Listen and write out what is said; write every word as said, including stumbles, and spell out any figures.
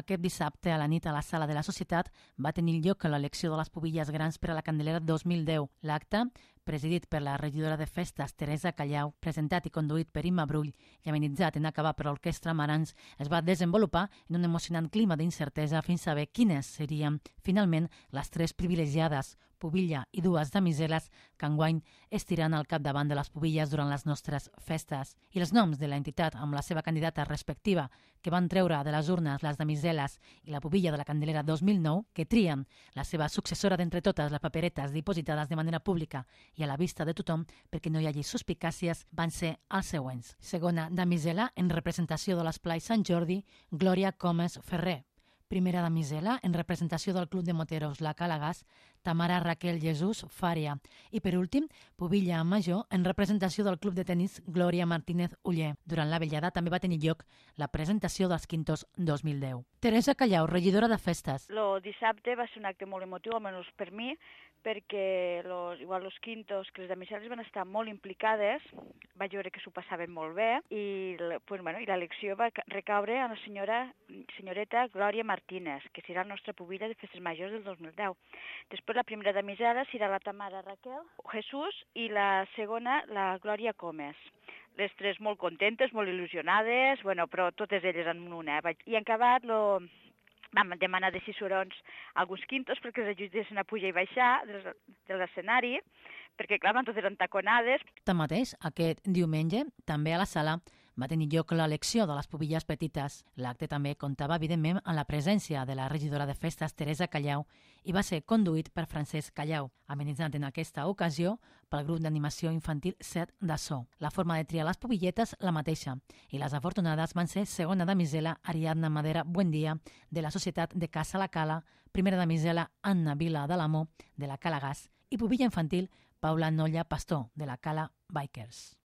Aquest dissabte a la nit a la Sala de la Societat va tenir lloc l'elecció de les pubilles grans per a la Candelera dos mil deu. L'acte, presidit per la regidora de festes Teresa Callau, presentat i conduït per Imma Brull i amenitzat en acabar per l'Orquestra Marans, es va desenvolupar en un emocionant clima d'incertesa fins a saber quines serien, finalment, les tres privilegiades, pubilla i dues damiseles, que enguany estiran al capdavant de les pubilles durant les nostres festes. I els noms de l'entitat amb la seva candidata respectiva, que van treure de les urnes les damiseles i la pubilla de la Candelera dos mil nou, que trien la seva successora d'entre totes les paperetes dipositades de manera pública i a la vista de tothom perquè no hi hagi suspicàcies, van ser els següents. Segona damisela, en representació de l'Esplai Sant Jordi, Glòria Comes Ferrer. Primera damisela, en representació del Club de Moteros La Calagàs, Tamara Raquel Jesús Fària. I per últim, pubilla major, en representació del Club de Tenis Glòria Martínez Uller. Durant la vetllada també va tenir lloc la presentació dels Quintos dos mil deu. Teresa Callau, regidora de festes. El dissabte va ser un acte molt emotiu, almenys per mi, perquè los, igual los Quintos, que les damiseles van estar molt implicades, vaig veure que s'ho passaven molt bé, i, pues, bueno, i l'elecció va recaure a la senyora, senyoreta Glòria Martínez, que serà la nostra pubilla de festes majors del dos mil deu. Després la primera damisela serà la Tamara Raquel Jesús i la segona la Glòria Comes. Les tres molt contentes, molt il·lusionades, bueno, però totes elles en una. I en acabat lo... vam demanar de cicerons alguns quintos perquè els ajudessin a pujar i baixar de l'escenari, perquè, clar, van totes entaconades. Tanmateix, aquest diumenge, també a la sala, va tenir lloc l'elecció de les pubilles petites. L'acte també comptava, evidentment, amb la presència de la regidora de festes, Teresa Callau, i va ser conduït per Francesc Callau, amenitzant en aquesta ocasió pel grup d'animació infantil Set de So. La forma de triar les pubilletes la mateixa, i les afortunades van ser segona damisela Ariadna Madera Buendia, de la Societat de Casa La Cala, primera damisela Anna Vila de l'Amor, de la Calagàs, i pubilla infantil Paula Nolla Pastor, de la Cala Bikers.